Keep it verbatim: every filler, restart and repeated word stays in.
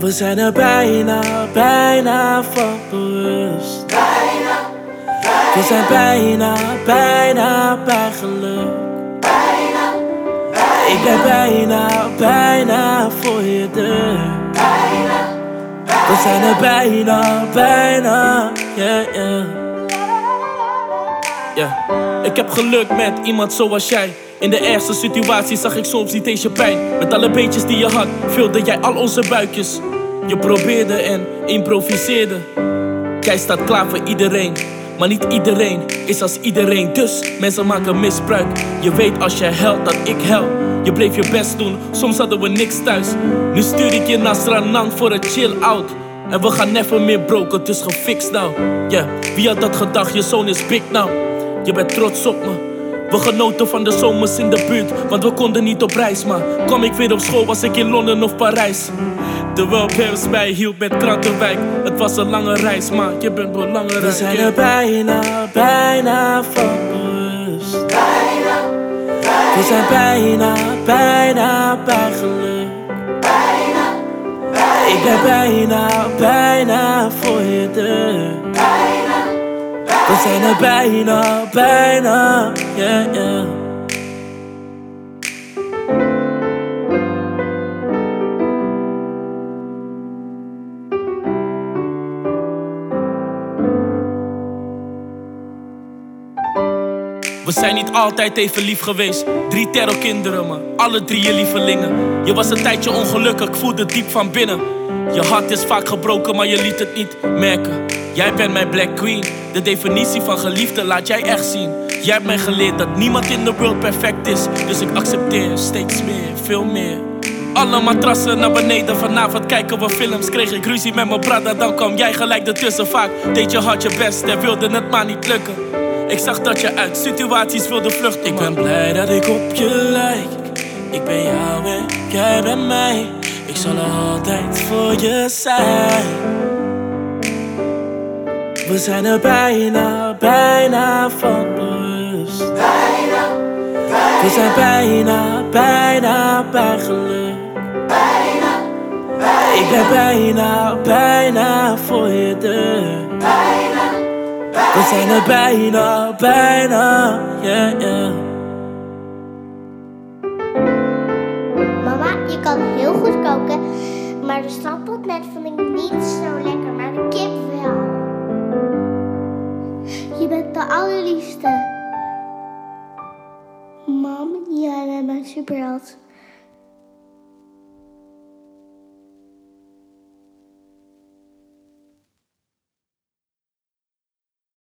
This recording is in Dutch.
We zijn er bijna, bijna van bewust. Bijna, bijna. We zijn bijna, bijna bij geluk. Bijna, bijna. Ik ben bijna, bijna voor je deur. Bijna, bijna. We zijn er bijna, bijna, yeah, yeah. Yeah. Ik heb geluk met iemand zoals jij. In de ergste situatie zag ik soms niet eens je pijn. Met alle beetjes die je had, vulde jij al onze buikjes. Je probeerde en improviseerde. Jij staat klaar voor iedereen, maar niet iedereen is als iedereen. Dus mensen maken misbruik. Je weet als je helpt dat ik help. Je bleef je best doen, soms hadden we niks thuis. Nu stuur ik je naar Sranang voor een chill-out. En we gaan never meer broken, dus gefixt nou. Yeah, wie had dat gedacht, je zoon is big now. Je bent trots op me. We genoten van de zomers in de buurt, want we konden niet op reis. Maar kwam ik weer op school, was ik in Londen of Parijs. De welbeers mij hield met Krantenwijk. Het was een lange reis, maar je bent belangrijk. We zijn er bijna, bijna van bewust. Bijna, bijna. We zijn bijna, bijna bij geluk. Bijna, bijna. Ik ben bijna, bijna voor je deur. Bijna, bijna. We zijn er bijna, bijna, yeah, yeah. We zijn niet altijd even lief geweest. Drie terrorkinderen, maar alle drie je lievelingen. Je was een tijdje ongelukkig, ik voelde diep van binnen. Je hart is vaak gebroken, maar je liet het niet merken. Jij bent mijn Black Queen. De definitie van geliefde laat jij echt zien. Jij hebt mij geleerd dat niemand in de wereld perfect is. Dus ik accepteer steeds meer, veel meer. Alle matrassen naar beneden, vanavond kijken we films. Kreeg ik ruzie met mijn brother, dan kwam jij gelijk ertussen. Vaak deed je hard je best en wilde het maar niet lukken. Ik zag dat je uit situaties wilde vluchten. Ik ben blij dat ik op je lijk. Ik ben jou en jij bent mij. Ik zal er altijd voor je zijn. We zijn er bijna, bijna van bewust. Bijna, bijna. We zijn bijna, bijna bij geluk. Bijna, bijna. Ik ben bijna, bijna voor je deur. Bijna, bijna. We zijn er bijna, bijna, yeah, yeah. Mama, je kan heel goed koken, maar de stampotnet vond ik niet zo lekker, maar de kip wel. Je bent de allerliefste. Mam, jij bent mijn superheld.